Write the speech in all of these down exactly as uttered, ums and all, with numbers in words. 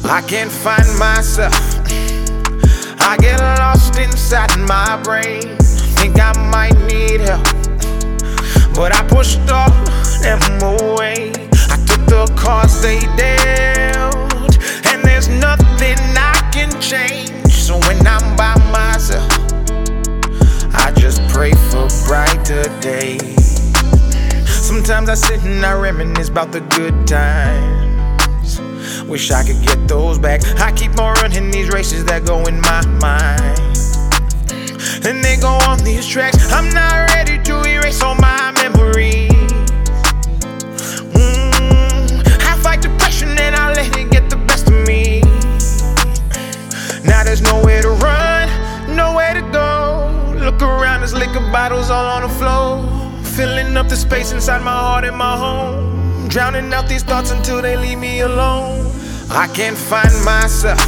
I can't find myself. I get lost inside my brain. Think I might need help, but I pushed all them away. I took the cards they dealt, and there's nothing I can change. So when I'm by myself, I just pray for brighter days. Sometimes I sit and I reminisce about the good times. Wish I could get those back. I keep on running these races that go in my mind, and they go on these tracks. I'm not ready to erase all my memories. mm, I fight depression and I let it get the best of me. Now there's nowhere to run, nowhere to go. Look around, there's liquor bottles all on the floor, filling up the space inside my heart and my home, drowning out these thoughts until they leave me alone. I can't find myself.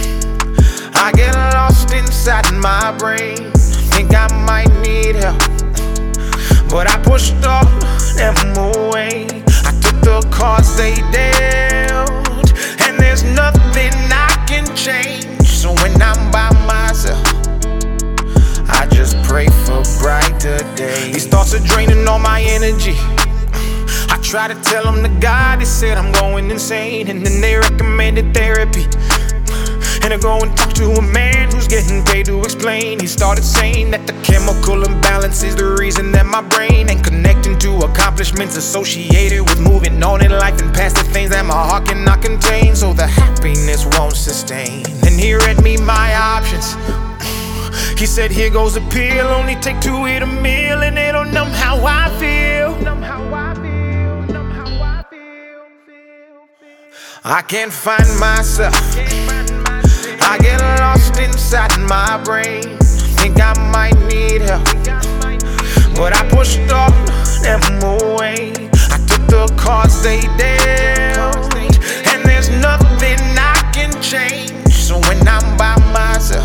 I get lost inside my brain. Think I might need help, but I pushed all them away. I took the cards they dealt, and there's nothing I can change. So when I'm by myself, I just pray for brighter days. These thoughts are draining all my energy. I try to tell them the God, they said I'm going insane, and then they recommended therapy. And I go and talk to a man who's getting paid to explain. He started saying that the chemical imbalance is the reason that my brain ain't connecting to accomplishments associated with moving on in life and past the things that my heart cannot contain, so the happiness won't sustain. Then he read me my options. He said, here goes a pill, only take two at a meal, and it'll numb how I feel. Numb how I feel, numb how I feel, feel, feel. I can't find myself. I get lost inside my brain. Think I might need help, but I pushed all them away. I took the cards they dealt, and there's nothing I can change. So when I'm by myself,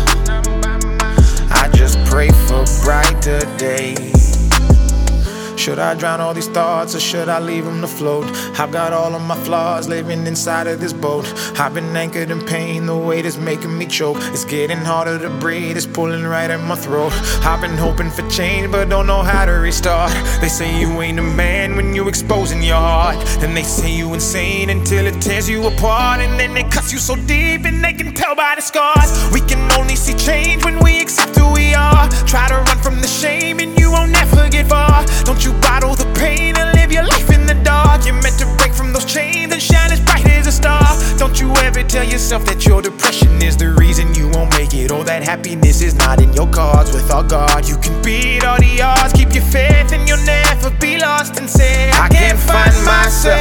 I just pray for brighter days. Should I drown all these thoughts, or should I leave them to float? I've got all of my flaws living inside of this boat. I've been anchored in pain, the weight is making me choke. It's getting harder to breathe, it's pulling right at my throat. I've been hoping for change, but don't know how to restart. They say you ain't a man when you exposing your heart. Then they say you insane until it tears you apart. And then it cuts you so deep and they can tell by the scars. We can only see change when we accept who we are. Try to run from the shame and you won't ever get far. Don't you bottle the pain and live your life in the dark. You're meant to break from those chains and shine as bright as a star. Don't you ever tell yourself that your depression is the reason you won't make it, or that happiness is not in your cards. Without God, you can beat all the odds. Keep your faith and you'll never be lost, and say, I can't find myself.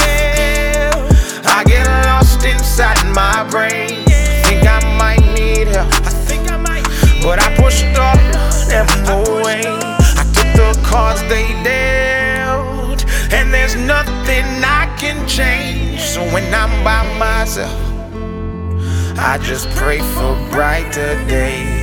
I get lost inside my brain. Think I might need help, I think I might need but I pushed all them away. I took the cards they dealt, and there's nothing I can change. So when I'm by myself, I just pray for brighter days.